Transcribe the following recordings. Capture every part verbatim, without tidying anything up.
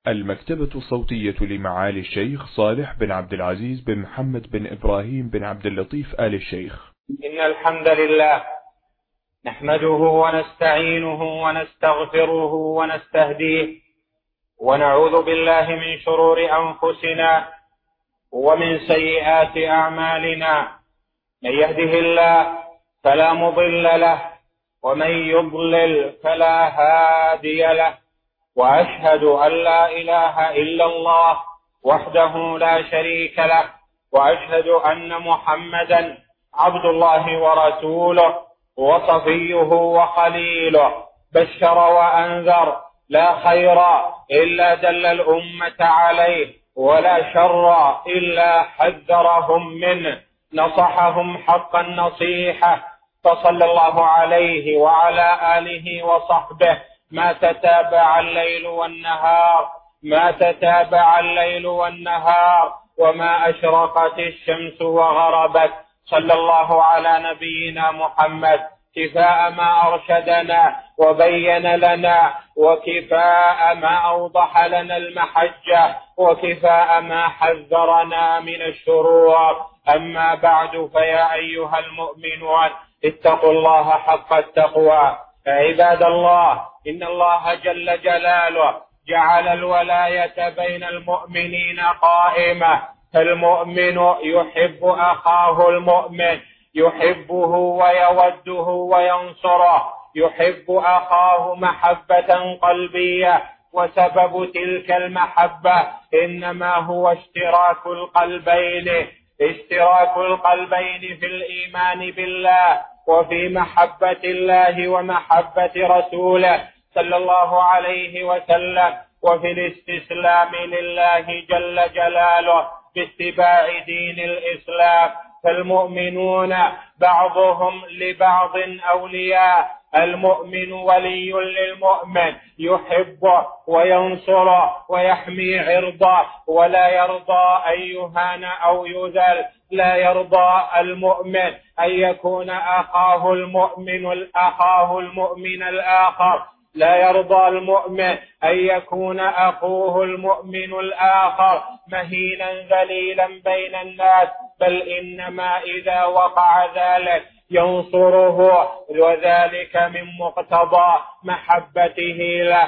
المكتبة الصوتية لمعالي الشيخ صالح بن عبد العزيز بن محمد بن إبراهيم بن عبد اللطيف آل الشيخ. إن الحمد لله نحمده ونستعينه ونستغفره ونستهديه ونعوذ بالله من شرور أنفسنا ومن سيئات أعمالنا. من يهده الله فلا مضل له ومن يضلل فلا هادي له، وأشهد أن لا إله إلا الله وحده لا شريك له، وأشهد أن محمدا عبد الله ورسوله وصفيه وخليله، بشر وأنذر لا خير إلا دل الأمة عليه ولا شر إلا حذرهم منه، نصحهم حق النصيحة، فصلى الله عليه وعلى آله وصحبه ما تتابع الليل والنهار ما تتابع الليل والنهار وما أشرقت الشمس وغربت. صلى الله على نبينا محمد كفاء ما أرشدنا وبين لنا، وكفاء ما أوضح لنا المحجة، وكفاء ما حذرنا من الشرور. أما بعد، فيا أيها المؤمنون اتقوا الله حق التقوى. عباد الله، إن الله جل جلاله جعل الولاية بين المؤمنين قائمة، فالمؤمن يحب أخاه المؤمن، يحبه ويوده وينصره، يحب أخاه محبة قلبية، وسبب تلك المحبة إنما هو اشتراك القلبين اشتراك القلبين في الإيمان بالله وفي محبة الله ومحبة رسوله صلى الله عليه وسلم، وفي الاستسلام لله جل جلاله باتباع دين الإسلام. فالمؤمنون بعضهم لبعض أولياء، المؤمن ولي للمؤمن، يحبه وينصره ويحمي عرضه، ولا يرضى أن يهان أو يذل. لا يرضى المؤمن أن يكون أخاه المؤمن أخاه المؤمن الآخر لا يرضى المؤمن أن يكون أخوه المؤمن الآخر مهينا ذليلا بين الناس، بل إنما إذا وقع ذلك ينصره، وذلك من مقتضى محبته له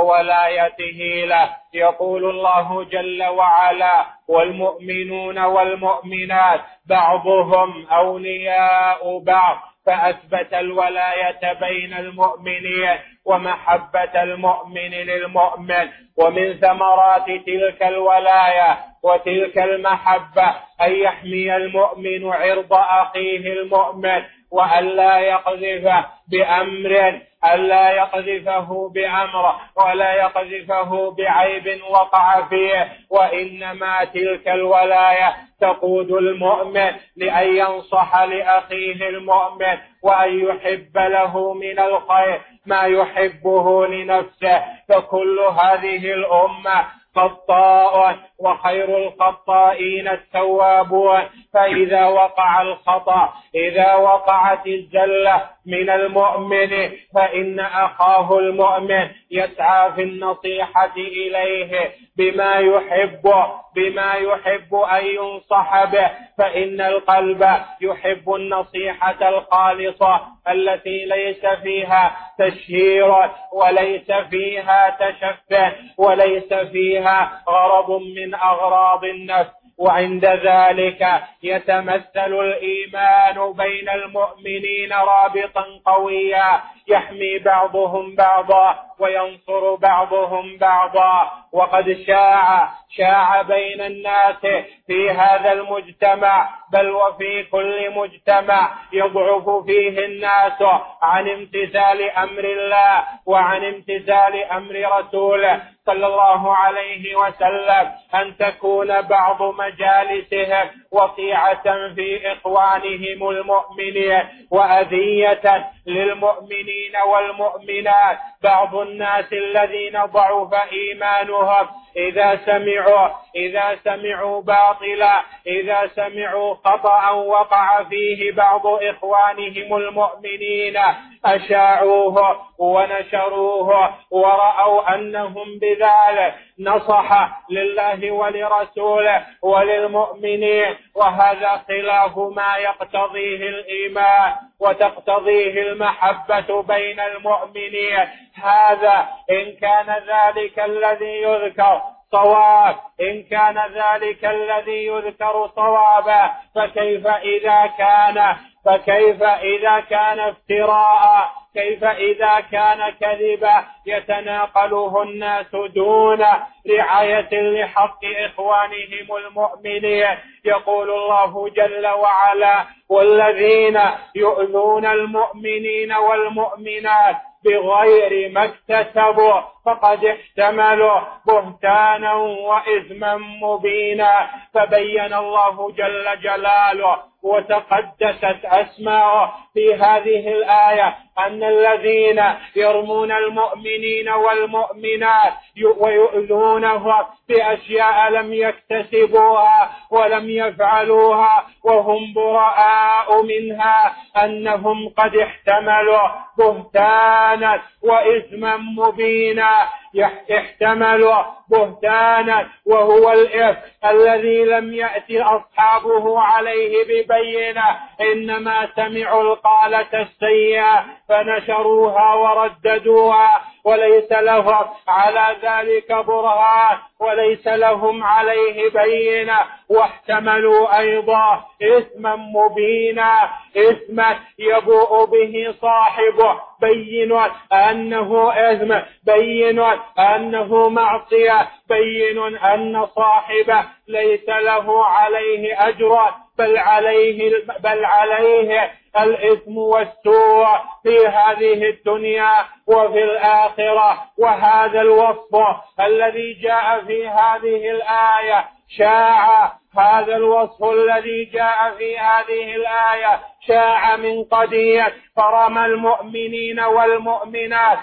وولايته له. يقول الله جل وعلا: والمؤمنون والمؤمنات بعضهم أولياء بعض، فأثبت الولاية بين المؤمنين ومحبة المؤمن للمؤمن. ومن ثمرات تلك الولاية وتلك المحبة أن يحمي المؤمن عرض أخيه المؤمن، وأن لا يقذفه بأمر ألا يقذفه بأمر ولا يقذفه بعيب وقع فيه، وإنما تلك الولاية تقود المؤمن لأن ينصح لأخيه المؤمن، وأن يحب له من الخير ما يحبه لنفسه. فكل هذه الأمة خطاء، وخير الخطائين التوابون. فإذا وقع الخطأ إذا وقعت الزلة من المؤمن فإن أخاه المؤمن يسعى في النصيحة إليه بما يحب بما يحب أن ينصح به، فإن القلب يحب النصيحة الخالصة التي ليس فيها تشهير وليس فيها تشفع وليس فيها غرض من أغراض النفس. وعند ذلك يتمثل الإيمان بين المؤمنين رابطا قويا يحمي بعضهم بعضا وينصر بعضهم بعضا. وقد شاع شاع بين الناس في هذا المجتمع، بل وفي كل مجتمع يضعف فيه الناس عن امتثال أمر الله وعن امتثال أمر رسوله صلى الله عليه وسلم، أن تكون بعض مجالسهم وقيعة في إخوانهم المؤمنين وأذية للمؤمنين والمؤمنات، بعض الناس الذين ضعف إيمانهم إذا سمعوا إذا سمعوا باطلا إذا سمعوا خطأ وقع فيه بعض إخوانهم المؤمنين أشاعوه ونشروه ورأوا أنهم بذلك نصح لله ولرسوله وللمؤمنين، وهذا خلاف ما يقتضيه الإيمان وتقتضيه المحبة بين المؤمنين. هذا إن كان ذلك الذي يذكر صواب إن كان ذلك الذي يذكر صوابا، فكيف إذا كان فكيف إذا كان افتراء كيف إذا كان كذبا يتناقله الناس دون رعاية لحق إخوانهم المؤمنين. يقول الله جل وعلا: والذين يؤذون المؤمنين والمؤمنات بغير ما اكتسبوا فقد احتملوا بهتانا وإثما مبينا. فبين الله جل جلاله وتقدست أسماؤه في هذه الآية أن الذين يرمون المؤمنين والمؤمنات ويؤذونهم بأشياء لم يكتسبوها ولم يفعلوها وهم براء منها أنهم قد احتملوا بهتانا وإثما مبينا. احتملوا بهتانا وهو الإثم الذي لم يأتي أصحابه عليه ببينة، إنما سمعوا القالة السيئة فنشروها ورددوها وليس لهم على ذلك برهان وليس لهم عليه بينة، واحتملوا أيضا إثما مبينا، إثما يبوء به صاحبه بين أنه إثم، بين أنه معصية، بين أن صاحبه ليس له عليه أجر بل عليه, بل عليه الإثم والسوء في هذه الدنيا وفي الآخرة. وهذا الوصف الذي جاء في هذه الآية شاع هذا الوصف الذي جاء في هذه الآية شاع من قديم، فرمى المؤمنين والمؤمنات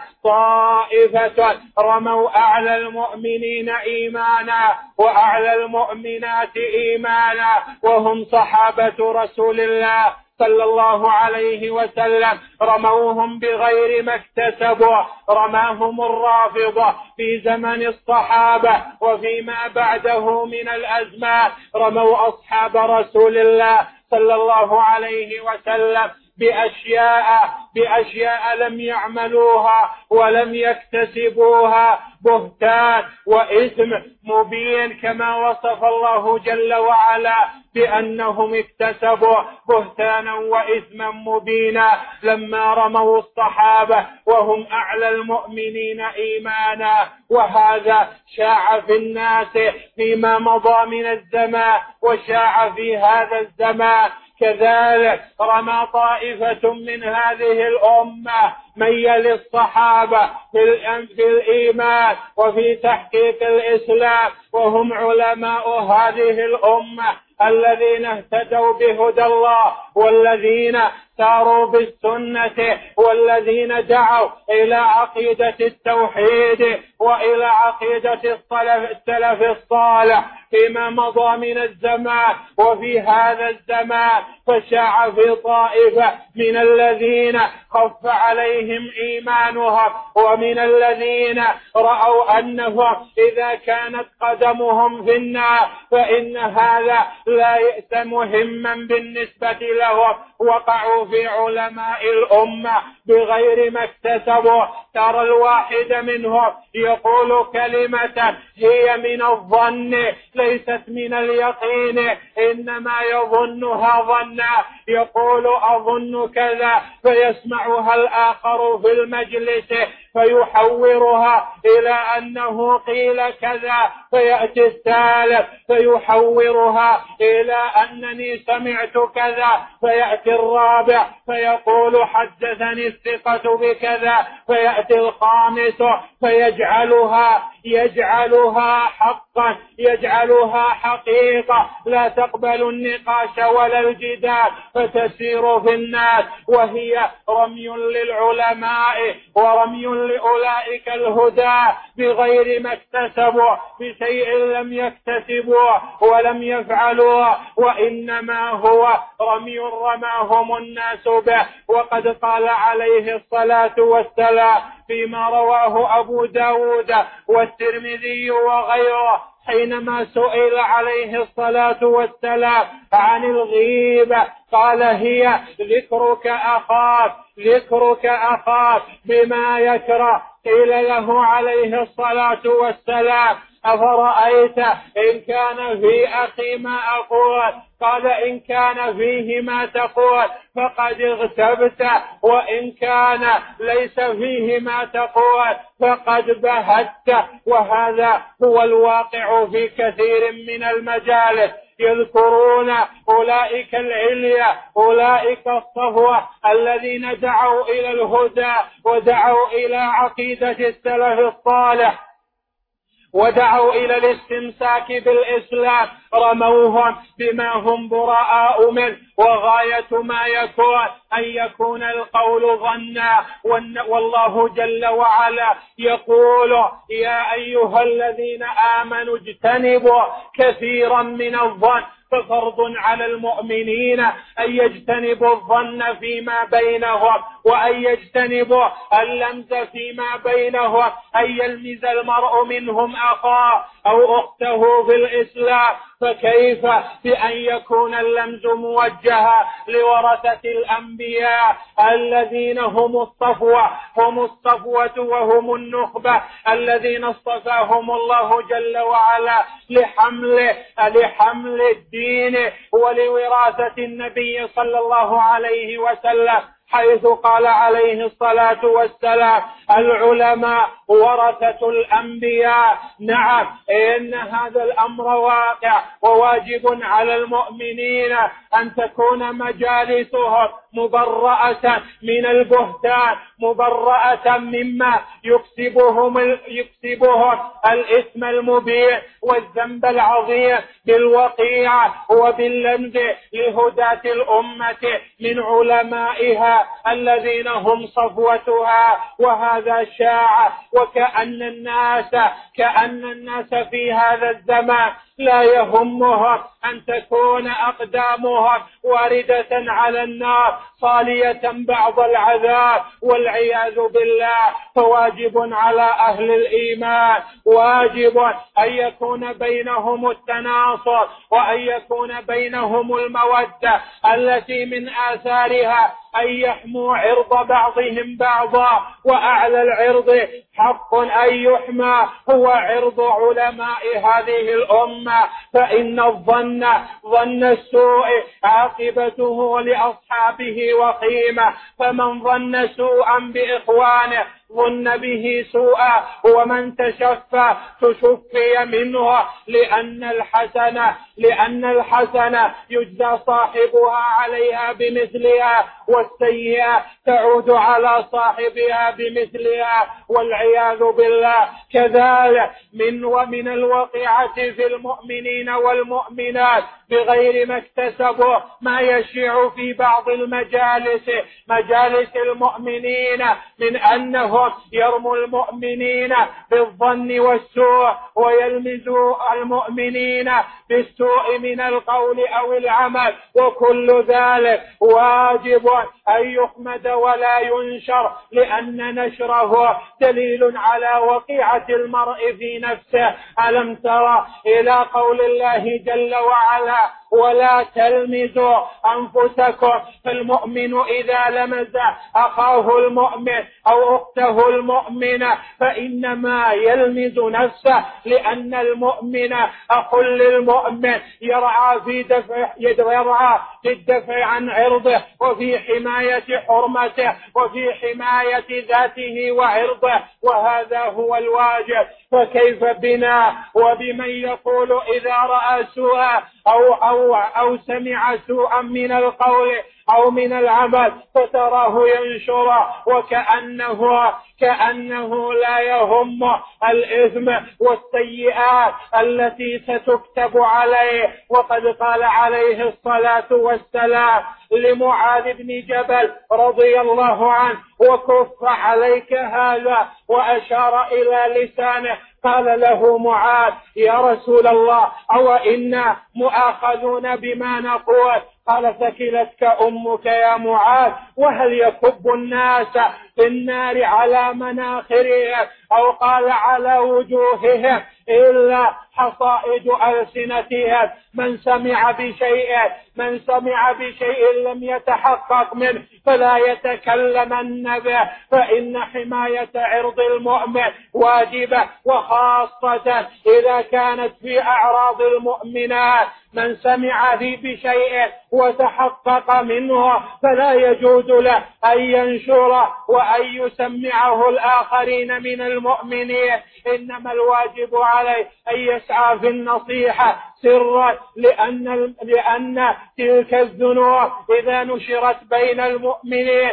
طائفة رموا أعلى المؤمنين إيمانا وأعلى المؤمنات إيمانا وهم صحابة رسول الله صلى الله عليه وسلم، رموهم بغير ما اكتسبوا. رماهم الرافضة في زمن الصحابة وفيما بعده من الأزمان، رموا أصحاب رسول الله صلى الله عليه وسلم بأشياء بأشياء لم يعملوها ولم يكتسبوها، بهتان وإثم مبين كما وصف الله جل وعلا بأنهم اكتسبوا بهتانا وإثما مبينا لما رموا الصحابة وهم أعلى المؤمنين إيمانا. وهذا شاع في الناس فيما مضى من الزمان وشاع في هذا الزمان كذلك. رمى طائفة من هذه الأمة من يلي الصحابة في الإيمان وفي تحقيق الإسلام وهم علماء هذه الأمة الذين اهتدوا بهدى الله والذين ساروا بالسنة والذين دعوا إلى عقيدة التوحيد وإلى عقيدة السلف الصالح فيما مضى من الزمان وفي هذا الزمان. فشاع في طائفة من الذين خف عليهم إيمانهم ومن الذين رأوا أنهم إذا كانت قدمهم في النار فإن هذا لا يأس مهما بالنسبة لهم، وقعوا في علماء الأمة بغير ما اكتسبوا. ترى الواحد منهم يقول كلمة هي من الظن ليست من اليقين، إنما يظنها ظنا، يقول أظن كذا فيسمعها الآخر في المجلس فيحورها إلى أنه قيل كذا، فيأتي الثالث فيحورها إلى أنني سمعت كذا، فيأتي الرابع فيقول حدثني الثقة بكذا، فيأتي الخامس فيجعلها يجعلها حقا، يجعلها حقيقة، لا تقبل النقاش ولا الجدال، فتسير في الناس وهي رمي للعلماء ورمي لأولئك الهدى بغير ما اكتسبوا، بشيء لم يكتسبوه ولم يفعلوه، وإنما هو رمي رماهم الناس به. وقد قال عليه الصلاة والسلام فيما رواه أبو داود والترمذي وغيره حينما سئل عليه الصلاة والسلام عن الغيبة قال هي ذكرك أخاك، ذكرك أخاك بما يكره. قيل له عليه الصلاة والسلام أفرأيت إن كان في أخي ما أقول؟ قال إن كان فيه ما تقول فقد اغتبت، وإن كان ليس فيه ما تقول فقد بهت. وهذا هو الواقع في كثير من المجالس، يذكرون أولئك العليا، أولئك الصفوة الذين دعوا إلى الهدى ودعوا إلى عقيدة السلف الصالح ودعوا إلى الاستمساك بالإسلام، رموهم بما هم براء منه، وغاية ما يكون أن يكون القول ظنا. والله جل وعلا يقول يا أيها الذين آمنوا اجتنبوا كثيرا من الظن، ففرض على المؤمنين أن يجتنبوا الظن فيما بينهم، وأن يجتنبوا اللمز فيما بينهم، أن يلمز المرء منهم أخاه أو أخته في الإسلام. فكيف بأن يكون اللمز موجها لورثة الأنبياء الذين هم الصفوة، هم الصفوة وهم النخبة الذين اصطفاهم الله جل وعلا لحمل لحمل الدين ولوراثة النبي صلى الله عليه وسلم، حيث قال عليه الصلاة والسلام العلماء ورثة الأنبياء. نعم، إن هذا الأمر واقع وواجب على المؤمنين أن تكون مجالسهم مبرأة من البهتان، مبرأة مما يكسبهم يكسبهم الإثم المبين والذنب العظيم بالوقيعة وباللمز لهداة الأمة من علمائها الذين هم صفوتها. وهذا شاع، وكأن الناس كأن الناس في هذا الزمان لا يهمهم أن تكون أقدامهم واردة على النار صالية بعض العذاب والعياذ بالله. فواجب على أهل الإيمان، واجب أن يكون بينهم التناصر وأن يكون بينهم المودة التي من آثارها أن يحموا عرض بعضهم بعضا، وأعلى العرض حق أن يحمى هو عرض علماء هذه الأمة. فإن الظن ظن السوء عاقبته لأصحابه وخيمة، فمن ظن سوءا بإخوانه ظن به سوءا، ومن تشفى تشفي منه، لأن الحسنة لأن الحسنة يجزى صاحبها عليها بمثلها، والسيئة تعود على صاحبها بمثلها والعياذ بالله. كذلك من ومن الوقيعة في المؤمنين والمؤمنات بغير ما اكتسبوا ما يشيع في بعض المجالس، مجالس المؤمنين، من أنهم يرموا المؤمنين بالظن والسوء ويلمزوا المؤمنين بالسوء من القول أو العمل، وكل ذلك واجب أن يحمد ولا ينشر، لأن نشره دليل على وقيعة المرء في نفسه. ألم ترى إلى قول الله جل وعلا ولا تلمزوا أنفسكم؟ فالمؤمن إذا لمز أخاه المؤمن أو أخته المؤمنة فإنما يلمز نفسه، لأن المؤمن أخ للمؤمن يرعى في دفع يرعى في الدفع عن عرضه وفي حماية حرمته وفي حماية ذاته وعرضه، وهذا هو الواجب. فكيف بنا وبمن يقول إذا رأى سوءا أو, أو, أو سمع سوءا من القول أو من العمل فتراه ينشره وكأنه كأنه لا يهمه الإثم والسيئات التي ستكتب عليه. وقد قال عليه الصلاة والسلام لمعاذ بن جبل رضي الله عنه: وكف عليك هذا، وأشار إلى لسانه. قال له معاذ: يا رسول الله، أو إنا مؤاخذون بما نقول؟ قال: ثكلتك أمك يا معاذ، وهل يكب الناس في النار على مناخرهم أو قال على وجوههم إلا حصائد ألسنتهم؟ من سمع بشيء من سمع بشيء لم يتحقق منه فلا يتكلمن به، فإن حماية عرض المؤمن واجبة، وخاصة إذا كانت في أعراض المؤمنات. من سمع بشيء وتحقق منه فلا يجوز له أن ينشره وأن يسمعه الآخرين من المؤمنين، إنما الواجب عليه أن يسعى في النصيحة سرا، لأن, لأن تلك الذنوب إذا نشرت بين المؤمنين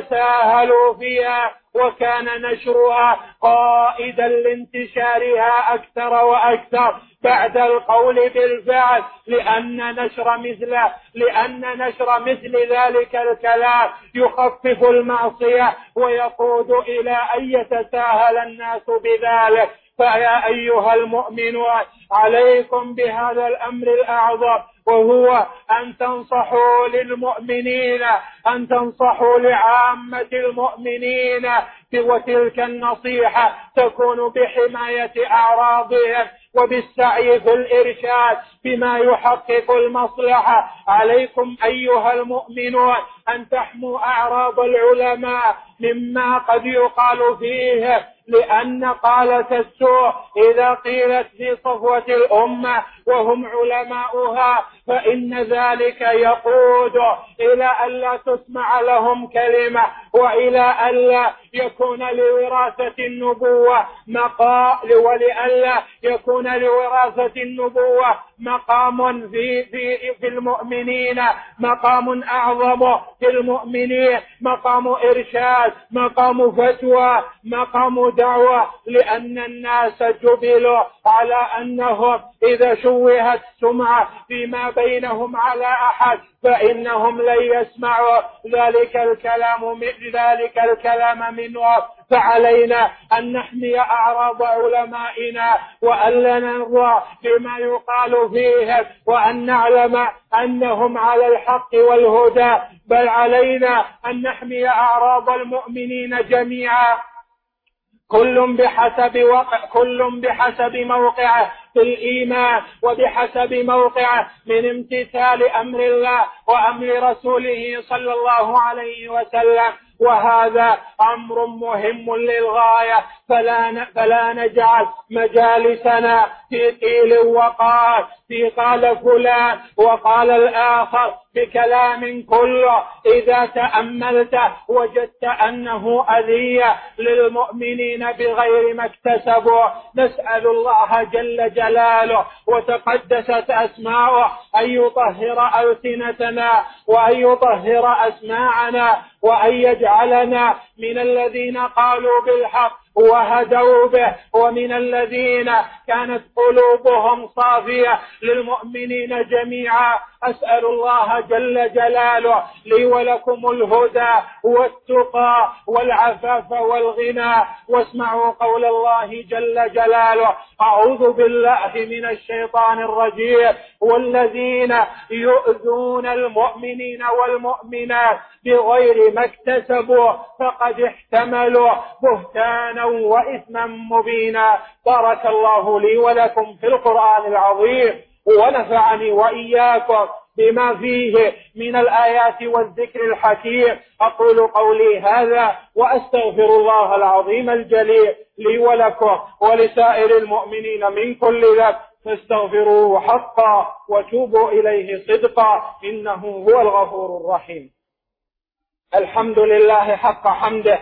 تساهلوا فيها، وكان نشرها قائدا لانتشارها أكثر وأكثر بعد القول بالفعل، لأن نشر مثل لأن نشر مثل ذلك الكلام يخفف المعصية ويقود إلى أن يتساهل الناس بذلك. فيا أيها المؤمنون، عليكم بهذا الأمر الأعظم، وهو أن تنصحوا للمؤمنين أن تنصحوا لعامة المؤمنين، وتلك النصيحة تكون بحماية أعراضهم وبالسعي في الإرشاد بما يحقق المصلحة. عليكم أيها المؤمنون أن تحموا أعراض العلماء مما قد يقال فيه، لأن قالة السوء إذا قيلت في صفوة الأمة وهم علماؤها فإن ذلك يقود إلى أن لا تسمع لهم كلمة، وإلى أن لا يكون لوراثة النبوة مقام ولألا يكون لوراثة النبوة مقام في, في, في المؤمنين، مقام أعظم في المؤمنين، مقام إرشاد، مقام فتوى، مقام دعوة، لأن الناس جبلوا على أنهم إذا شوهت سمعة فيما بينهم على أحد فإنهم لن يسمعوا ذلك الكلام ذلك الكلام منه. فعلينا أن نحمي أعراض علمائنا وأن لا نرضى بما يقال فيهم، وأن نعلم أنهم على الحق والهدى، بل علينا أن نحمي أعراض المؤمنين جميعا، كل بحسب وقع كل بحسب موقعه في الإيمان وبحسب موقعه من امتثال أمر الله وأمر رسوله صلى الله عليه وسلم. وهذا أمر مهم للغاية، فلا فلا نجعل مجالسنا في قيل وقال، في قال فلان وقال الآخر بكلام كله إذا تأملت وجدت أنه أذية للمؤمنين بغير ما اكتسبوا. نسأل الله جل جلاله وتقدست أسماؤه أن يطهر ألسنتنا وأن يطهر أسماعنا وأن يجعلنا من الذين قالوا بالحق وهدوا به، ومن الذين كانت قلوبهم صافية للمؤمنين جميعا. أسأل الله جل جلاله لي ولكم الهدى والتقى والعفاف والغنى. واسمعوا قول الله جل جلاله: أعوذ بالله من الشيطان الرجيم: والذين يؤذون المؤمنين والمؤمنات بغير ما اكتسبوا فقد احتملوا بهتانا وإثما مبينا. بارك الله لي ولكم في القرآن العظيم، ونفعني وإياكم بما فيه من الآيات والذكر الحكيم. أقول قولي هذا وأستغفر الله العظيم الجليل لي ولكم ولسائر المؤمنين من كل ذنب، فاستغفروه حقا وتوبوا إليه صدقا، إنه هو الغفور الرحيم. الحمد لله حق حمده،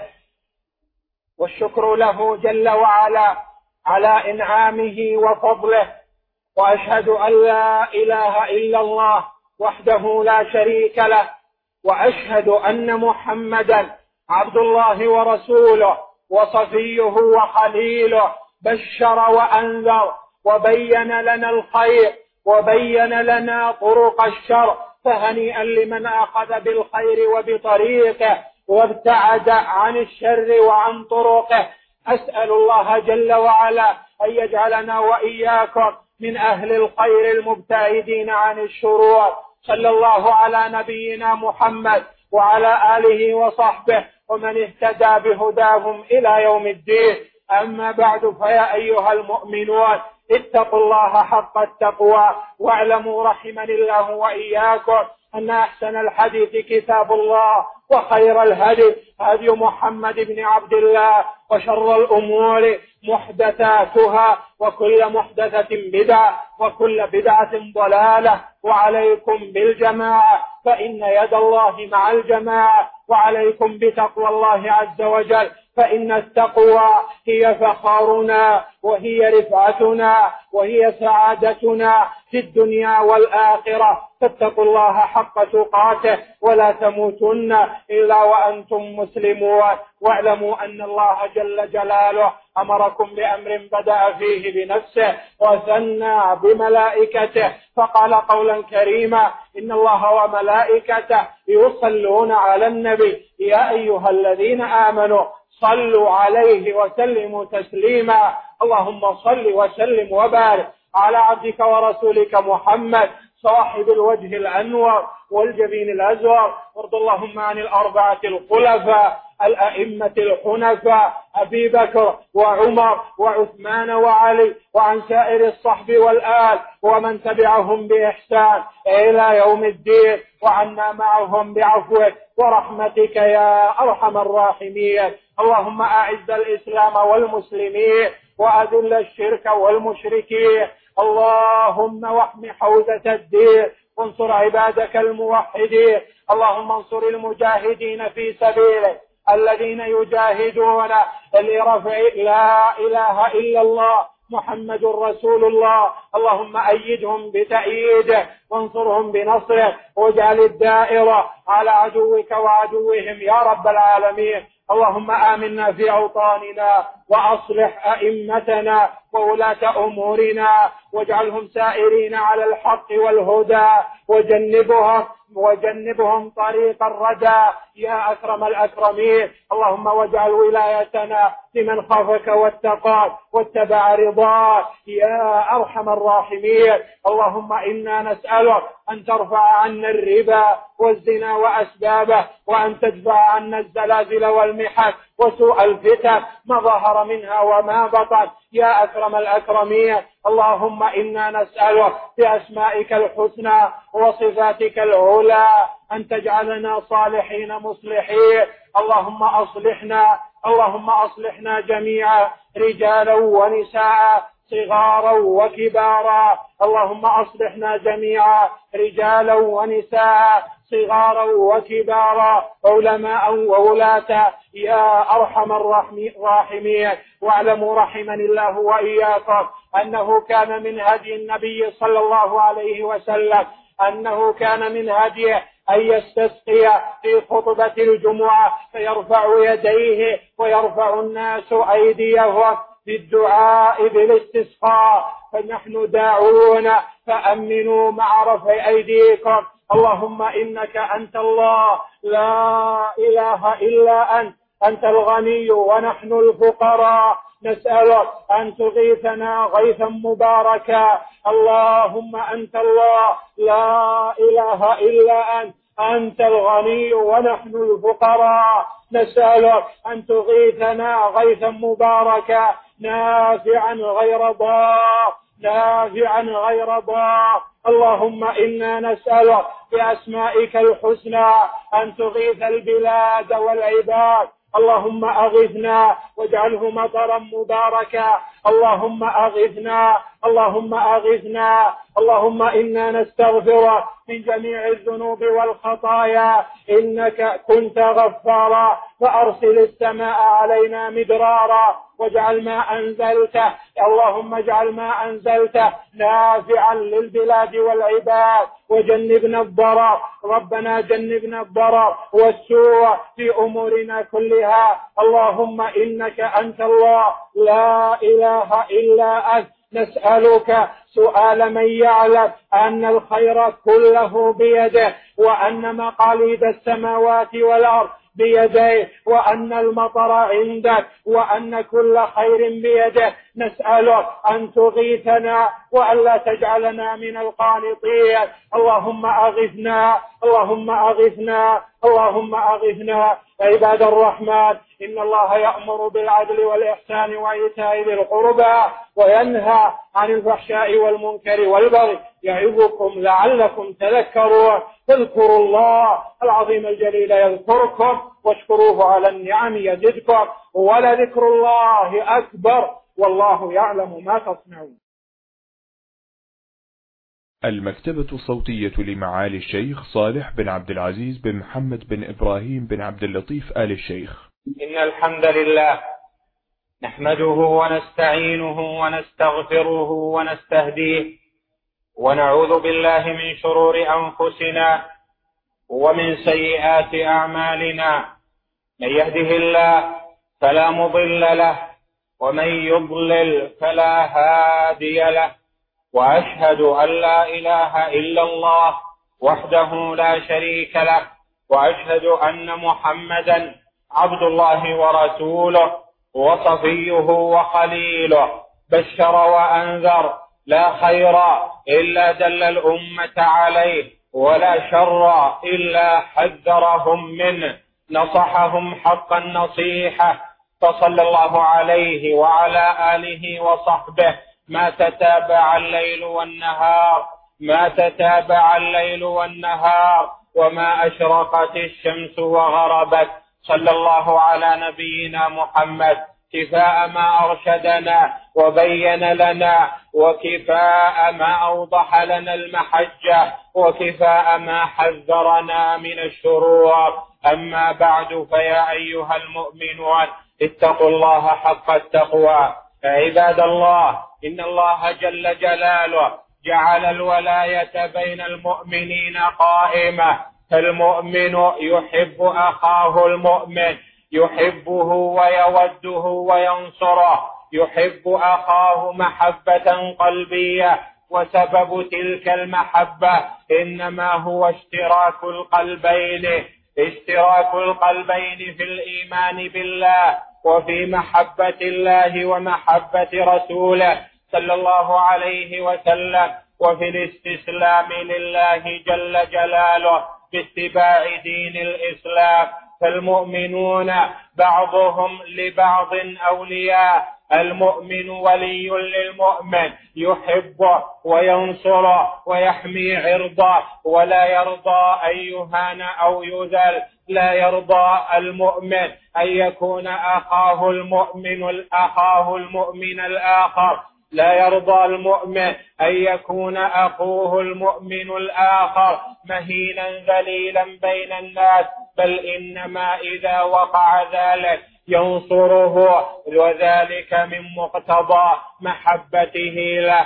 والشكر له جل وعلا على إنعامه وفضله، وأشهد أن لا إله إلا الله وحده لا شريك له، وأشهد أن محمدا عبد الله ورسوله وصفيه وخليله، بشر وأنذر وبين لنا الخير وبين لنا طرق الشر، فهنيئا لمن أخذ بالخير وبطريقه وابتعد عن الشر وعن طرقه. أسأل الله جل وعلا أن يجعلنا وإياكم من أهل الخير المبتعدين عن الشرور. صلى الله على نبينا محمد وعلى آله وصحبه ومن اهتدى بهداهم إلى يوم الدين. أما بعد، فيا أيها المؤمنون اتقوا الله حق التقوى، واعلموا رحمني الله وإياكم أن أحسن الحديث كتاب الله، وخير الهدي هدي محمد بن عبد الله، وشر الأمور محدثاتها، وكل محدثة بدعة، وكل بدعة ضلالة. وعليكم بالجماعة فإن يد الله مع الجماعة، وعليكم بتقوى الله عز وجل، فإن التقوى هي فخارنا وهي رفعتنا وهي سعادتنا في الدنيا والآخرة. فاتقوا الله حق تقاته ولا تموتن إلا وأنتم مسلمون. واعلموا أن الله جل جلاله أمركم بأمر بدأ فيه بنفسه وثنى بملائكته، فقال قولا كريما: إن الله وملائكته يصلون على النبي يا أيها الذين آمنوا صلوا عليه وسلموا تسليما. اللهم صل وسلم وبارك على عبدك ورسولك محمد صاحب الوجه الأنور والجبين الأزور. وارض اللهم عن الأربعة الخلفاء الأئمة الحنفاء أبي بكر وعمر وعثمان وعلي، وعن سائر الصحب والآل ومن تبعهم بإحسان إلى يوم الدين، وعنا معهم بعفوك ورحمتك يا أرحم الراحمين. اللهم أعز الإسلام والمسلمين وأذل الشرك والمشركين. اللهم واحم حوزة الدين وانصر عبادك الموحدين. اللهم انصر المجاهدين في سبيلك الذين يجاهدون لرفع لا إله إلا الله محمد رسول الله. اللهم أيدهم بتأييده وانصرهم بنصره، واجعل الدائرة على عدوك وعدوهم يا رب العالمين. اللهم آمنا في أوطاننا وأصلح أئمتنا وولاة أمورنا، واجعلهم سائرين على الحق والهدى، وجنبهم وجنبهم طريق الردى يا أكرم الأكرمين. اللهم واجعل ولايتنا لمن خافك واتقاك واتبع رضاك يا أرحم الراحمين. اللهم إنا نسألك أن ترفع عنا الربا والزنا وأسبابه، وأن تدفع عنا الزلازل والمحن وسوء الفتن ما ظهر منها وما بطن يا أكرم الأكرمين. اللهم إنا نسألك بأسمائك الحسنى وصفاتك العلى أن تجعلنا صالحين مصلحين. اللهم أصلحنا اللهم أصلحنا جميعا، رجالا ونساء، صغارا وكبارا. اللهم أصلحنا جميعا، رجالا ونساء، صغارا وكبارا، علماء وولاة يا أرحم الراحمين. واعلموا رحمني الله وإياكم أنه كان من هدي النبي صلى الله عليه وسلم أنه كان من هديه أن يستسقي في خطبة الجمعة فيرفع يديه ويرفع الناس أيديهم بالدعاء بالاستسقاء، فنحن داعون فأمنوا مع رفع أيديكم. اللهم إنك أنت الله لا إله إلا أنت، أنت الغني ونحن الفقراء، نسألك أن تغيثنا غيثا مباركا. اللهم أنت الله لا إله إلا أنت، أنت الغني ونحن الفقراء، نسألك أن تغيثنا غيثا مباركا نافعا غير ضار نافعا غير ضار. اللهم إنا نسألك بأسمائك الحسنى أن تغيث البلاد والعباد. اللهم أغثنا واجعله مطرا مباركا اللهم أغثنا اللهم أغثنا اللهم إنا نستغفرك من جميع الذنوب والخطايا إنك كنت غفارا فأرسل السماء علينا مدرارا واجعل ما أنزلته اللهم اجعل ما أنزلته نافعا للبلاد والعباد وجنبنا الضرر ربنا جنبنا الضرر والسوء في أمورنا كلها اللهم إنك أنت الله لا إله إلا أنت نسألك سؤال من يعلم أن الخير كله بيده وأن مقاليد السماوات والأرض بيديه وأن المطر عندك وأن كل خير بيده نسألك أن تغيثنا وألا تجعلنا من القانطين اللهم أغثنا اللهم أغثنا اللهم أغثنا عباد الرحمن إن الله يأمر بالعدل والإحسان وإيتاء ذي القربى وينهى عن الفحشاء والمنكر والبغي يعظكم لعلكم تذكرون فاذكروا الله العظيم الجليل يذكركم واشكروه على النعم يزدكم ولذكر الله أكبر والله يعلم ما تصنعون. المكتبة الصوتية لمعالي الشيخ صالح بن عبد العزيز بن محمد بن إبراهيم بن عبد اللطيف آل الشيخ. إن الحمد لله نحمده ونستعينه ونستغفره ونستهديه ونعوذ بالله من شرور أنفسنا ومن سيئات أعمالنا من يهده الله فلا مضل له ومن يضلل فلا هادي له وأشهد أن لا إله إلا الله وحده لا شريك له وأشهد أن محمدا عبد الله ورسوله وصفيه وخليله بشر وأنذر لا خير إلا دل الأمة عليه ولا شر إلا حذرهم منه نصحهم حق النصيحة فصلى الله عليه وعلى آله وصحبه ما تتابع الليل والنهار ما تتابع الليل والنهار وما أشرقت الشمس وغربت صلى الله على نبينا محمد كفاء ما أرشدنا وبين لنا وكفاء ما أوضح لنا المحجة وكفاء ما حذرنا من الشرور أما بعد فيا أيها المؤمنون اتقوا الله حق التقوى عباد الله إن الله جل جلاله جعل الولاية بين المؤمنين قائمة فالمؤمن يحب أخاه المؤمن يحبه ويوده وينصره يحب أخاه محبة قلبية وسبب تلك المحبة إنما هو اشتراك القلبين اشتراك القلبين في الإيمان بالله وفي محبة الله ومحبة رسوله صلى الله عليه وسلم وفي الاستسلام لله جل جلاله باتباع دين الإسلام فالمؤمنون بعضهم لبعض أولياء المؤمن ولي للمؤمن يحبه وينصره ويحمي عرضه ولا يرضى أن يهان أو يذل لا يرضى المؤمن أن يكون أخاه المؤمن أخاه المؤمن الآخر لا يرضى المؤمن أن يكون أخوه المؤمن الآخر مهينا ذليلا بين الناس بل إنما إذا وقع ذلك ينصره وذلك من مقتضى محبته له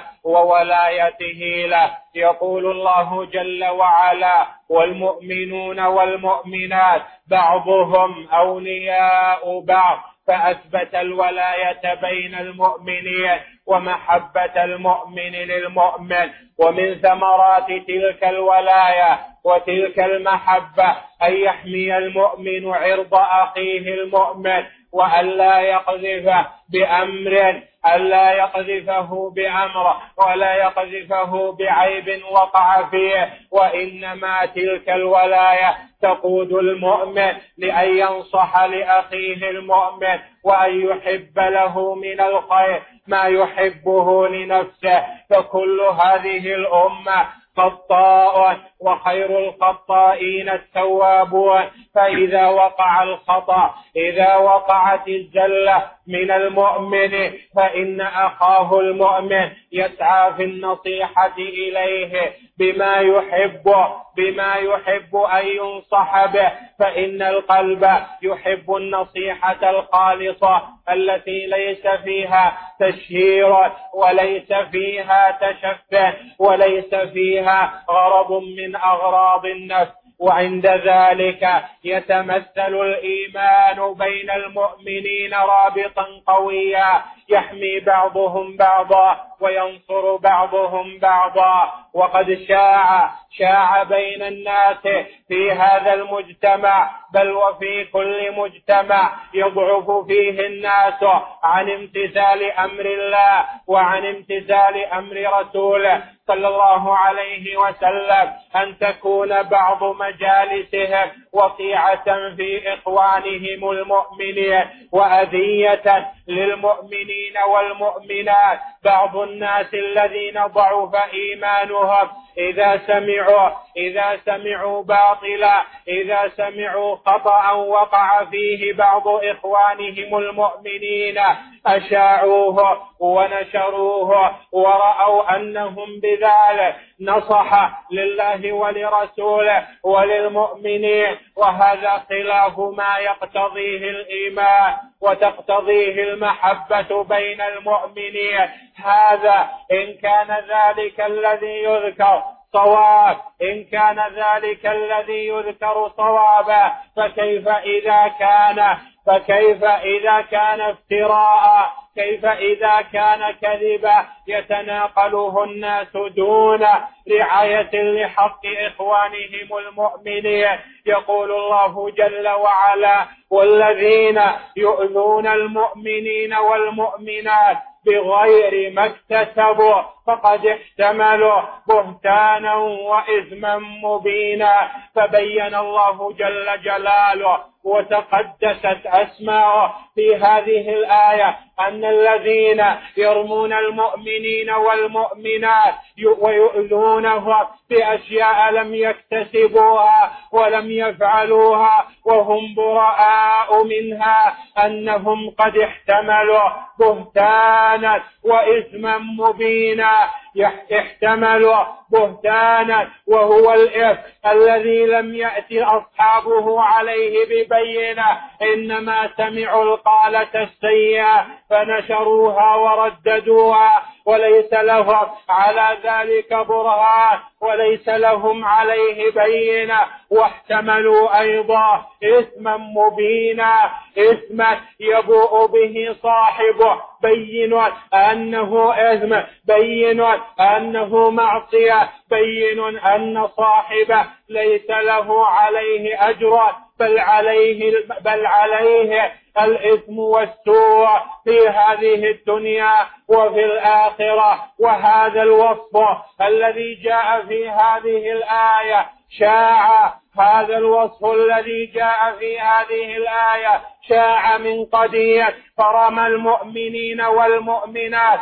وولايته له يقول الله جل وعلا والمؤمنون والمؤمنات بعضهم أولياء بعض فأثبت الولاية بين المؤمنين ومحبة المؤمن للمؤمن ومن ثمرات تلك الولاية وتلك المحبة أن يحمي المؤمن عرض أخيه المؤمن وأن لا يقذفه بأمر ألا يقذفه بأمر ولا يقذفه بعيب وقع فيه وإنما تلك الولاية تقود المؤمن لأن ينصح لأخيه المؤمن وأن يحب له من الخير ما يحبه لنفسه فكل هذه الأمة خطاء وخير الخطائين التوابون فإذا وقع الخطأ إذا وقعت الزلة من المؤمن فإن أخاه المؤمن يسعى في النصيحة إليه بما يحب بما يحب أن ينصح به، فإن القلب يحب النصيحة الخالصة التي ليس فيها تشهير وليس فيها تشفه وليس فيها غرض من أغراض النفس. وعند ذلك يتمثل الإيمان بين المؤمنين رابطا قويا يحمي بعضهم بعضا وينصر بعضهم بعضا. وقد شاع شاع بين الناس في هذا المجتمع بل وفي كل مجتمع يضعف فيه الناس عن امتثال أمر الله وعن امتثال أمر رسوله صلى الله عليه وسلم أن تكون بعض مجالسهم وقيعة في إخوانهم المؤمنين وأذية للمؤمنين والمؤمنات. بعض الناس الذين ضعف إيمانهم إذا سمعوا إذا سمعوا باطلا إذا سمعوا خطأ وقع فيه بعض إخوانهم المؤمنين أشاعوه ونشروه ورأوا أنهم بذلك نصح لله ولرسوله وللمؤمنين، وهذا خلاف ما يقتضيه الإيمان وتقتضيه المحبة بين المؤمنين. هذا إن كان ذلك الذي يذكر صواب إن كان ذلك الذي يذكر صوابا فكيف إذا كان فكيف إذا كان افتراء كيف إذا كان كذبا يتناقله الناس دون رعاية لحق إخوانهم المؤمنين. يقول الله جل وعلا: والذين يؤذون المؤمنين والمؤمنات بغير ما اكتسبوا فقد احتملوا بهتانا وإثما مبينا. فبين الله جل جلاله وتقدست أسماؤه في هذه الآية أن الذين يرمون المؤمنين والمؤمنات ويؤذونهم بأشياء لم يكتسبوها ولم يفعلوها وهم براء منها أنهم قد احتملوا بهتانا وإثما مبينا. احتملوا بهتانا وهو الإثم الذي لم يأتي أصحابه عليه ببينة، إنما سمعوا القالة السيئة فنشروها ورددوها وليس لهم على ذلك برهان وليس لهم عليه بينة، واحتملوا أيضا إثما مبينا، إثما يبوء به صاحبه بين أنه إثم، بين أنه معصية، بين أن صاحبه ليس له عليه أجر بل عليه, بل عليه الإثم والسوء في هذه الدنيا وفي الآخرة. وهذا الوصف الذي جاء في هذه الآية شاع هذا الوصف الذي جاء في هذه الآية شاع من قديم، فرمى المؤمنين والمؤمنات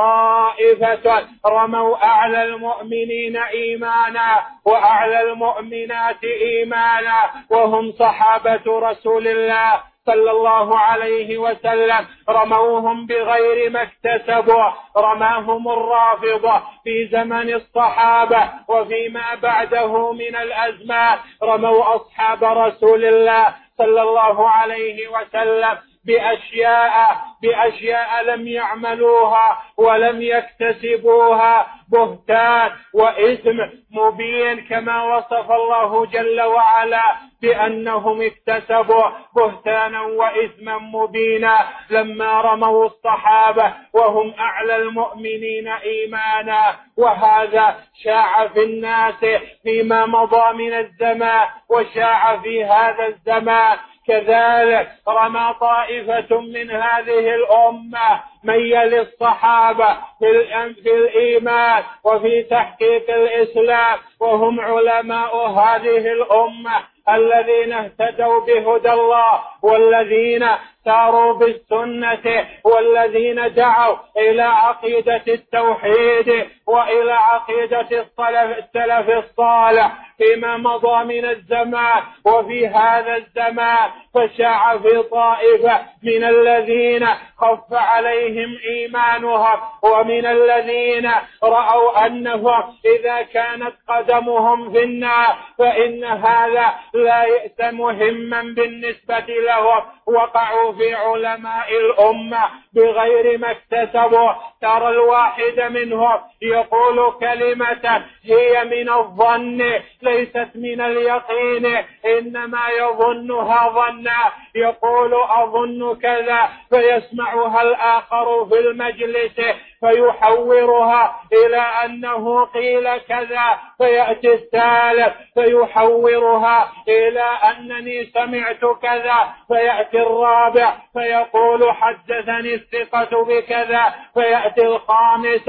طائفة رموا أعلى المؤمنين إيمانا وأعلى المؤمنات إيمانا وهم صحابة رسول الله صلى الله عليه وسلم، رموهم بغير ما اكتسبوا. رماهم الرافضة في زمن الصحابة وفيما بعده من الأزمان، رموا أصحاب رسول الله صلى الله عليه وسلم بأشياء بأشياء لم يعملوها ولم يكتسبوها، بهتان وإثم مبين كما وصف الله جل وعلا بأنهم اكتسبوا بهتانا وإثما مبينا لما رموا الصحابة وهم أعلى المؤمنين إيمانا. وهذا شاع في الناس فيما مضى من الزمان وشاع في هذا الزمان. كذلك رمى طائفة من هذه الأمة من يلي الصحابة في الإيمان وفي تحقيق الإسلام، وهم علماء هذه الأمة الذين اهتدوا بهدى الله والذين ساروا بالسنة والذين دعوا إلى عقيدة التوحيد وإلى عقيدة السلف, السلف الصالح فيما مضى من الزمان وفي هذا الزمان. فشاع في طائفة من الذين خف عليهم إيمانهم ومن الذين رأوا أنهم إذا كانت قدمهم في النار فإن هذا لا يأس مهما بالنسبة لهم، وقعوا في علماء الأمة بغير ما اكتسبوا. ترى الواحد منهم يقول كلمة هي من الظن ليست من اليقين، إنما يظنها ظنا، يقول أظن كذا فيسمعها الآخر في المجلس فيحورها إلى أنه قيل كذا، فيأتي الثالث فيحورها إلى أنني سمعت كذا، فيأتي الرابع فيقول حدثني الثقة بكذا، فيأتي الخامس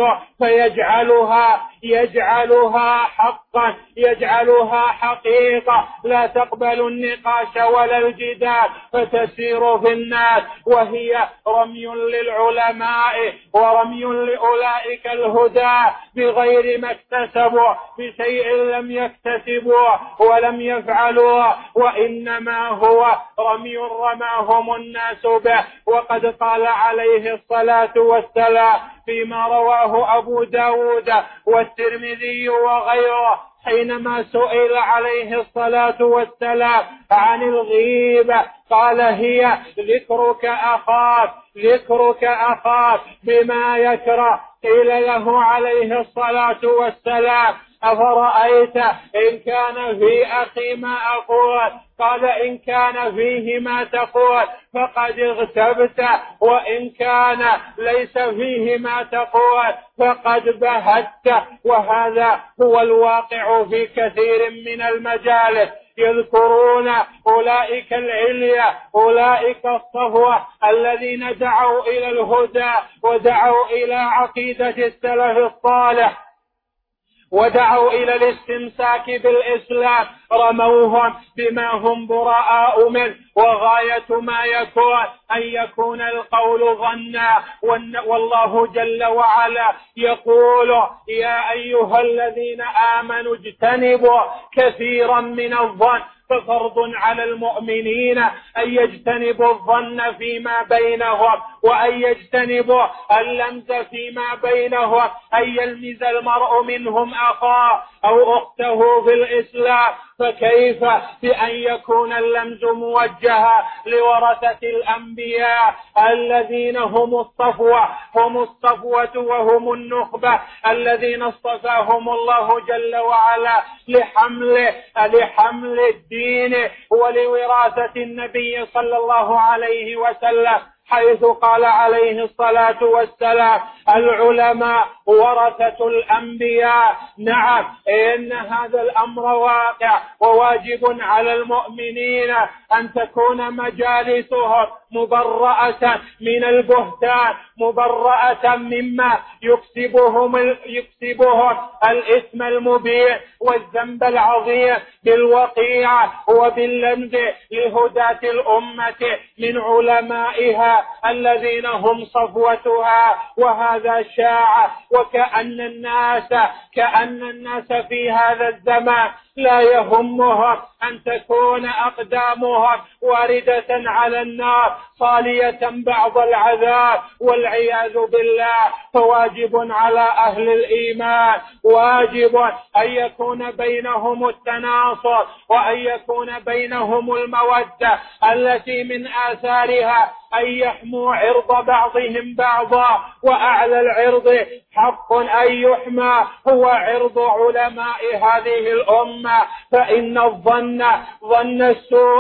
فيجعلها يجعلها حقا يجعلها حقيقة لا تقبل النقاش ولا الجدال، فتسير في الناس وهي رمي للعلماء ورمي لأولئك الهدى بغير ما اكتسبوا بشيء لم يكتسبوا ولم يفعلوا، وإنما هو رمي رماهم الناس به. وقد قال عليه الصلاة والسلام فيما رواه أبو داود والترمذي وغيره حينما سئل عليه الصلاة والسلام عن الغيبة قال هي ذكرك أخاك ذكرك أخاك بما يكره. قيل له عليه الصلاة والسلام أفرأيت إن كان في أخي ما أقول؟ قال إن كان فيه ما تقول فقد اغتبت، وإن كان ليس فيه ما تقول فقد بهت. وهذا هو الواقع في كثير من المجالس، يذكرون أولئك العليا أولئك الصفوة الذين دعوا إلى الهدى ودعوا إلى عقيدة السلف الصالح ودعوا إلى الاستمساك بالإسلام، رموهم بما هم براء منه، وغاية ما يكون أن يكون القول ظنا. والله جل وعلا يقول يا أيها الذين آمنوا اجتنبوا كثيرا من الظن، ففرض على المؤمنين أن يجتنبوا الظن فيما بينهم وأن يجتنبوا اللمز فيما بينهم، أن يلمز المرء منهم أخاه أو أخته في الإسلام. فكيف بأن يكون اللمز موجها لورثة الأنبياء الذين هم الصفوة هم الصفوة وهم النخبة الذين اصطفاهم الله جل وعلا لحمل لحمل الدين ولوراثة النبي صلى الله عليه وسلم، حيث قال عليه الصلاة والسلام العلماء ورثة الأنبياء. نعم، إن هذا الأمر واقع وواجب على المؤمنين أن تكون مجالسهم مبرأة من البهتان، مبرأة مما يكسبهم يكسبهم الإثم المبين والذنب العظيم بالوقيعة وباللمز لهداة الأمة من علمائها الذين هم صفوتها. وهذا شاع، وكأن الناس كأن الناس في هذا الزمان لا يهمهم أن تكون أقدامهم واردة على النار صالية بعض العذاب والعياذ بالله. فواجب على أهل الإيمان واجب أن يكون بينهم التناصر وأن يكون بينهم المودة التي من آثارها أن يحموا عرض بعضهم بعضا، وأعلى العرض حق أن يحمى هو عرض علماء هذه الأمة. فإن الظن ظن السوء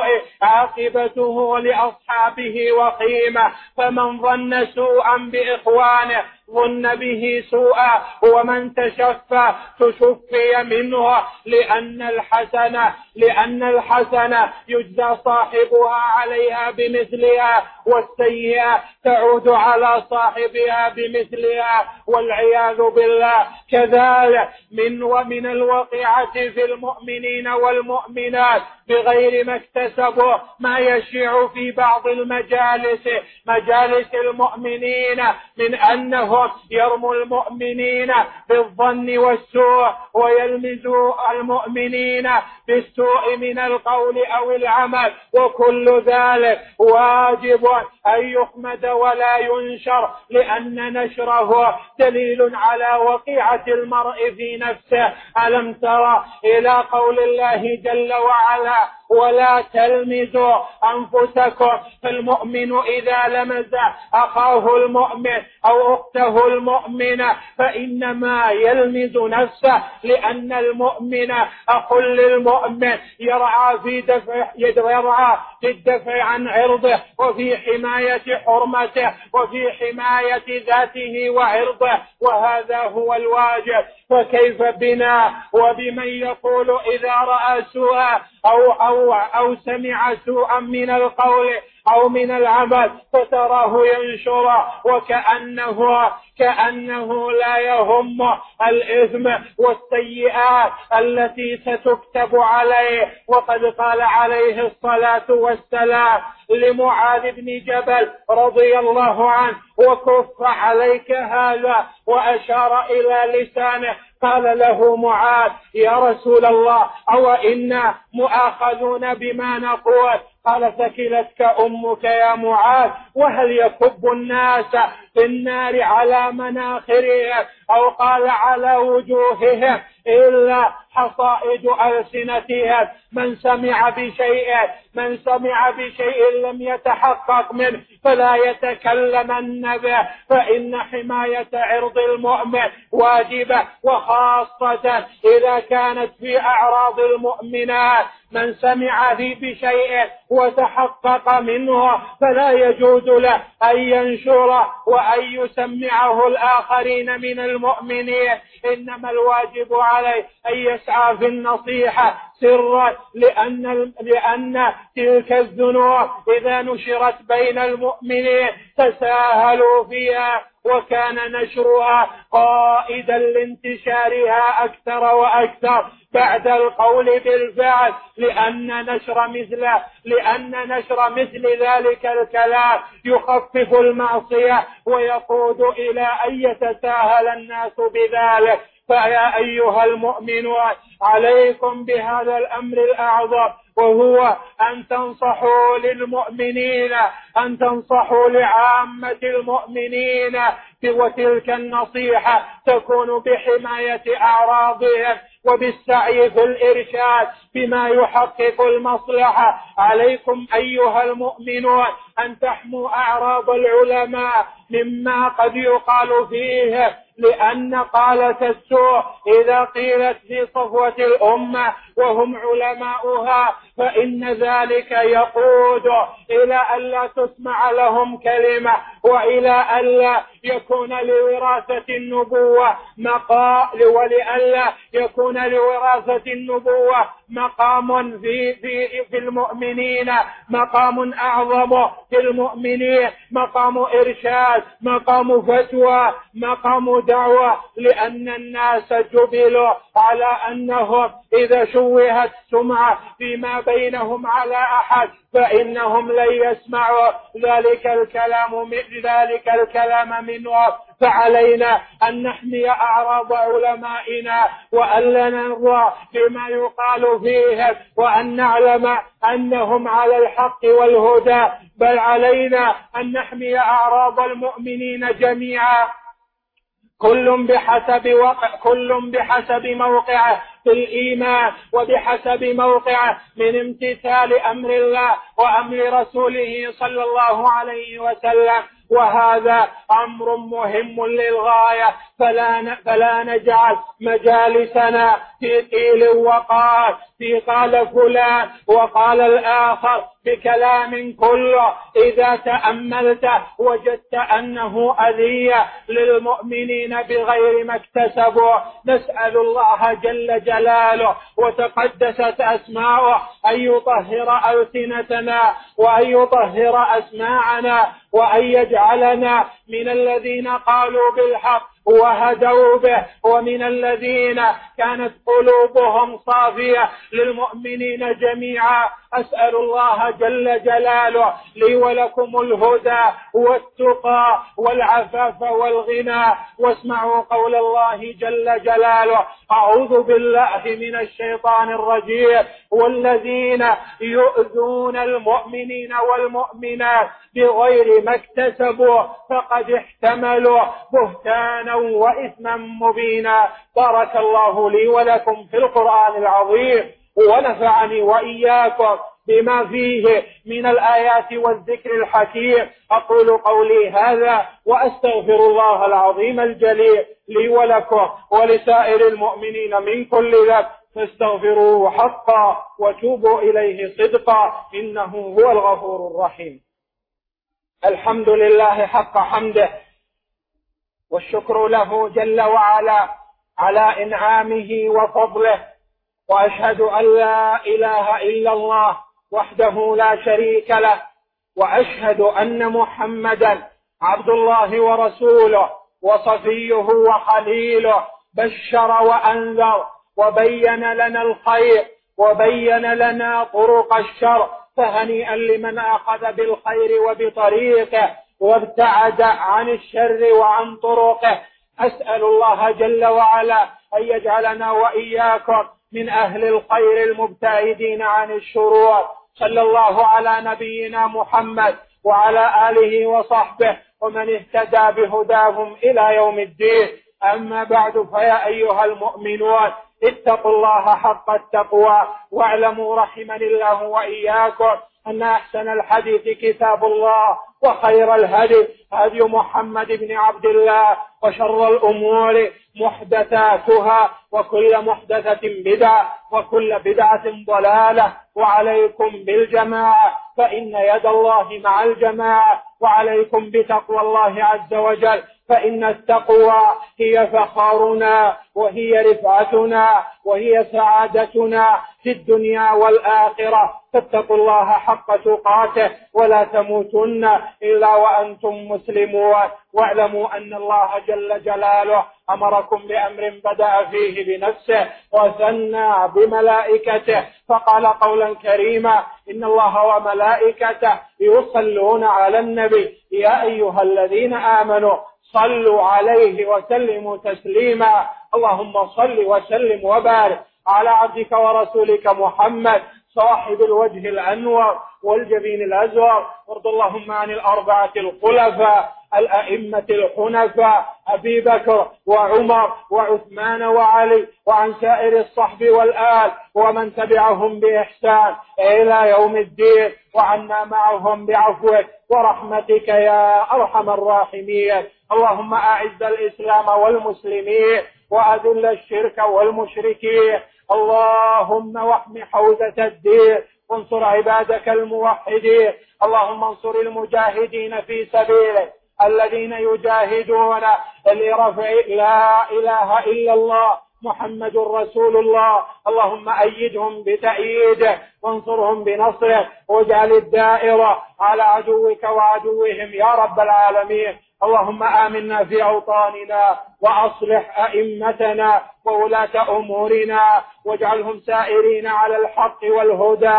عاقبته لأصحابه وخيمة، فمن ظن سوءا بإخوانه ظن به سوءا، ومن تشفى تشفي منه، لأن الحسنة لأن الحسنة يجزى صاحبها عليها بمثلها، والسيئة تعود على صاحبها بمثلها، والعياذ بالله. كذلك من ومن الوقيعة في المؤمنين والمؤمنات بغير ما اكتسبوا ما يشيع في بعض المجالس مجالس المؤمنين، من أنهم يرموا المؤمنين بالظن والسوء، ويلمزوا المؤمنين بالسوء من القول أو العمل، وكل ذلك واجب أن يحمد ولا ينشر، لأن نشره دليل على وقيعة المرء في نفسه. ألم ترى إلى قول الله جل وعلا: ولا تلمزوا أنفسكم. فالمؤمن إذا لمز أخاه المؤمن أو أخته المؤمنة فإنما يلمز نفسه، لأن المؤمن أخو للمؤمن، يرعى في دفع يرعى في الدفع عن عرضه، وفي حماية حرمته، وفي حماية ذاته وعرضه، وهذا هو الواجب. فكيف بنا وبمن يقول إذا رأى سوءا أو, أو, أو سمع سوءا من القول أو من العمل فتراه ينشر، وكأنه كأنه لا يهم الإثم والسيئات التي ستكتب عليه. وقد قال عليه الصلاة والسلام لمعاذ بن جبل رضي الله عنه: وكف عليك هذا، وأشار إلى لسانه. قال له معاذ: يا رسول الله، أو إنا مؤاخذون بما نقول؟ قال: ثكلتك أمك يا معاذ، وهل يكب الناس في النار على مناخرهم أو قال على وجوههم إلا حصائد ألسنتهم؟ من سمع بشيء من سمع بشيء لم يتحقق منه فلا يتكلمن به، فإن حماية عرض المؤمن واجبة، وخاصة إذا كانت في أعراض المؤمنات. من سمع بشيء وتحقق منه فلا يجوز له أن ينشره وأن يسمعه الآخرين من المؤمنين، إنما الواجب عليه أن يسعى في النصيحة سرا، لأن, لأن تلك الذنوب إذا نشرت بين المؤمنين تساهلوا فيها، وكان نشرها قائدا لانتشارها أكثر وأكثر بعد القول بالفعل، لأن نشر مثل لأن نشر مثل ذلك الكلام يخفف المعصية ويقود إلى أن يتساهل الناس بذلك. فيا أيها المؤمنون، عليكم بهذا الأمر الأعظم، وهو أن تنصحوا للمؤمنين أن تنصحوا لعامة المؤمنين، وتلك النصيحة تكون بحماية أعراضهم وبالسعي في الإرشاد بما يحقق المصلحة. عليكم أيها المؤمنون أن تحموا أعراض العلماء مما قد يقال فيه، لأن قالة السوء إذا قيلت في صفوة الأمة وهم علماؤها فإن ذلك يقود إلى ألا تسمع لهم كلمة، وإلى ألا يكون لوراثة النبوة مقام ولألا يكون لوراثة النبوة مقام في, في, في المؤمنين، مقام أعظم في المؤمنين، مقام إرشاد، مقام فتوى، مقام دعوة، لأن الناس جبلوا على أنهم إذا شوهت سمعة فيما بينهم على أحد فإنهم لن يسمعوا ذلك الكلام ذلك الكلام منهم. فعلينا أن نحمي أعراض علمائنا، وأن لا نرضى بما يقال فيهم، وأن نعلم أنهم على الحق والهدى، بل علينا أن نحمي أعراض المؤمنين جميعا، كل بحسب وقع كل بحسب موقعه في الإيمان، وبحسب موقعه من امتثال أمر الله وأمر رسوله صلى الله عليه وسلم. وهذا أمر مهم للغاية، فلا, فلا نجعل مجالسنا في قيل وقال، في قال فلان وقال الآخر، بكلام كله إذا تأملته وجدت أنه أذية للمؤمنين بغير ما اكتسبوا. نسأل الله جل جلاله وتقدست أسماؤه أن يطهر ألسنتنا وأن يطهر أسماعنا وأن يجعلنا من الذين قالوا بالحق وهدوا به ومن الذين كانت قلوبهم صافية للمؤمنين جميعا. أسأل الله جل جلاله لي ولكم الهدى والتقى والعفاف والغنى. واسمعوا قول الله جل جلاله: أعوذ بالله من الشيطان الرجيم: والذين يؤذون المؤمنين والمؤمنات بغير ما اكتسبوا فقد احتملوا بهتانا وإثما مبينا. بارك الله لي ولكم في القرآن العظيم ونفعني وإياكم بما فيه من الآيات والذكر الحكيم. أقول قولي هذا وأستغفر الله العظيم الجليل لي ولكم ولسائر المؤمنين من كل ذنب فاستغفروه حقا وتوبوا إليه صدقا إنه هو الغفور الرحيم. الحمد لله حق حمده والشكر له جل وعلا على إنعامه وفضله، وأشهد أن لا إله إلا الله وحده لا شريك له، وأشهد أن محمدا عبد الله ورسوله وصفيه وخليله، بشر وأنذر وبين لنا الخير وبين لنا طرق الشر، فهنيئا لمن أخذ بالخير وبطريقه وابتعد عن الشر وعن طرقه. أسأل الله جل وعلا أن يجعلنا وإياكم من أهل الخير المبتعدين عن الشرور. صلى الله على نبينا محمد وعلى آله وصحبه ومن اهتدى بهداهم إلى يوم الدين. أما بعد، فيا أيها المؤمنون اتقوا الله حق التقوى، واعلموا رحمني الله وإياكم أن أحسن الحديث كتاب الله، وخير الهدي هدي محمد بن عبد الله، وشر الأمور محدثاتها، وكل محدثة بدعة، وكل بدعة ضلالة. وعليكم بالجماعة فإن يد الله مع الجماعة، وعليكم بتقوى الله عز وجل، فإن التقوى هي فخارنا وهي رفعتنا وهي سعادتنا في الدنيا والآخرة. فاتقوا الله حق تقاته ولا تموتن إلا وأنتم مسلمون. واعلموا أن الله جل جلاله أمركم بأمر بدأ فيه بنفسه وثنى بملائكته، فقال قولا كريما: إن الله وملائكته يصلون على النبي يا أيها الذين آمنوا صلوا عليه وسلموا تسليما. اللهم صل وسلم وبارك على عبدك ورسولك محمد صاحب الوجه الأنور والجبين الأزور. وارض اللهم عن الأربعة الخلفاء الأئمة الحنفاء أبي بكر وعمر وعثمان وعلي، وعن سائر الصحب والآل ومن تبعهم بإحسان إلى يوم الدين، وعنا معهم بعفوك ورحمتك يا أرحم الراحمين. اللهم أعز الإسلام والمسلمين وأذل الشرك والمشركين. اللهم واحم حوزة الدين وانصر عبادك الموحدين. اللهم انصر المجاهدين في سبيلك الذين يجاهدون لرفع لا إله إلا الله محمد رسول الله. اللهم أيدهم بتأييده وانصرهم بنصره، واجعل الدائرة على عدوك وعدوهم يا رب العالمين. اللهم آمنا في أوطاننا وأصلح أئمتنا وولاة أمورنا، واجعلهم سائرين على الحق والهدى،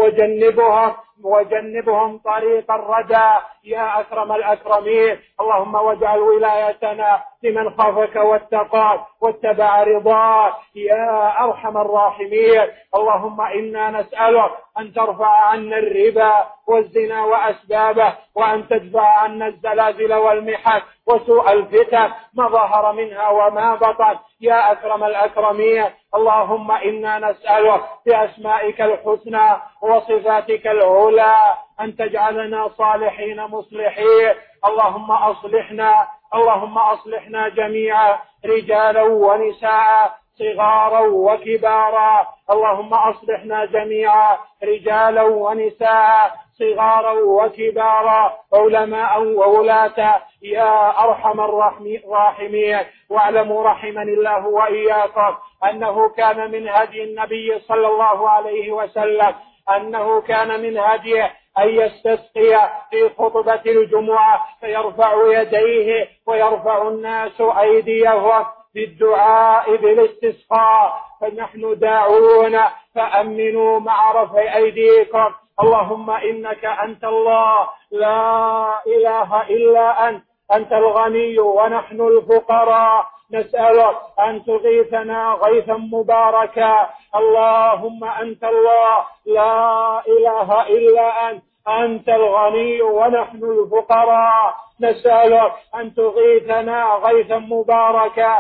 وجنبهم وجنبهم طريق الردى يا أكرم الأكرمين. اللهم واجعل ولايتنا لمن خافك واتقاك واتبع رضاك يا أرحم الراحمين. اللهم إنا نسألك أن ترفع عنا الربا والزنا وأسبابه، وأن تدفع عنا الزلازل والمحن وسوء الفتن ما ظهر منها وما بطن يا أكرم الأكرمين. اللهم إنا نسألك بأسمائك الحسنى وصفاتك العلى أن تجعلنا صالحين مصلحين. اللهم أصلحنا اللهم أصلحنا جميعا رجالا ونساء، صغارا وكبارا. اللهم أصلحنا جميعا رجالا ونساء صغارا وكبارا علماء وولاة يا أرحم الراحمين. واعلموا رحمني الله وإياكم أنه كان من هدي النبي صلى الله عليه وسلم أنه كان من هديه أن يستسقي في خطبة الجمعة فيرفع يديه ويرفع الناس أيديهم بالدعاء بالاستسقاء. فنحن داعون فأمنوا مع رفع أيديكم. اللهم إنك أنت الله لا إله إلا أنت، أنت الغني ونحن الفقراء، نسألك أن تغيثنا غيثا مباركا. اللهم أنت الله لا إله إلا أنت، أنت الغني ونحن الفقراء، نسألك أن تغيثنا غيثا مباركا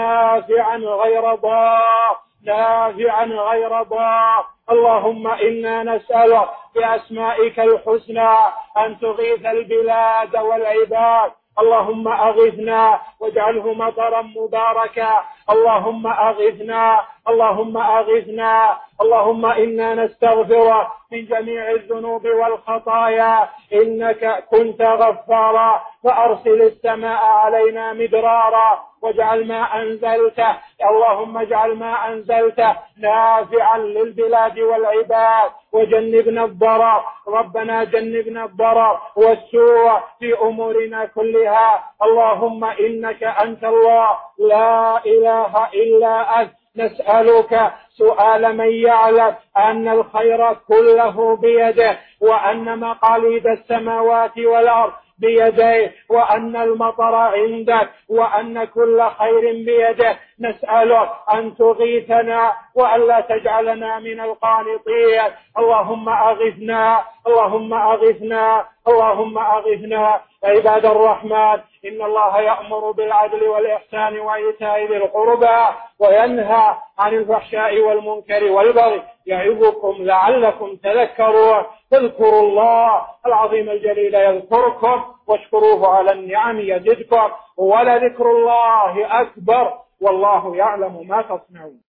نافعا غير ضار، نافعا غير ضار. اللهم إنا نسألك بأسمائك الحسنى أن تغيث البلاد والعباد. اللهم أغثنا واجعله مطرا مباركا. اللهم أغثنا، اللهم أغثنا. اللهم إنا نستغفرك من جميع الذنوب والخطايا إنك كنت غفارا، فأرسل السماء علينا مدرارا واجعل ما أنزلته، اللهم اجعل ما أنزلته نافعا للبلاد والعباد، وجنبنا الضرر، ربنا جنبنا الضرر والسوء في أمورنا كلها. اللهم إنك أنت الله لا إله إلا أنت، نسألك سؤال من يعلم أن الخير كله بيده، وأن مقاليد السماوات والأرض بيديه، وأن المطر عندك، وأن كل خير بيده. نسألك أن تغيثنا وألا تجعلنا من القانطين. اللهم أغثنا، اللهم أغثنا، اللهم أغثنا. عباد الرحمن، إن الله يأمر بالعدل والإحسان وإيتاء ذي القربى وينهى عن الفحشاء والمنكر والبغي يعظكم لعلكم تذكرون. فاذكروا الله العظيم الجليل يذكركم واشكروه على النعم يزدكم، ولذكر الله أكبر والله يعلم ما تصنعون.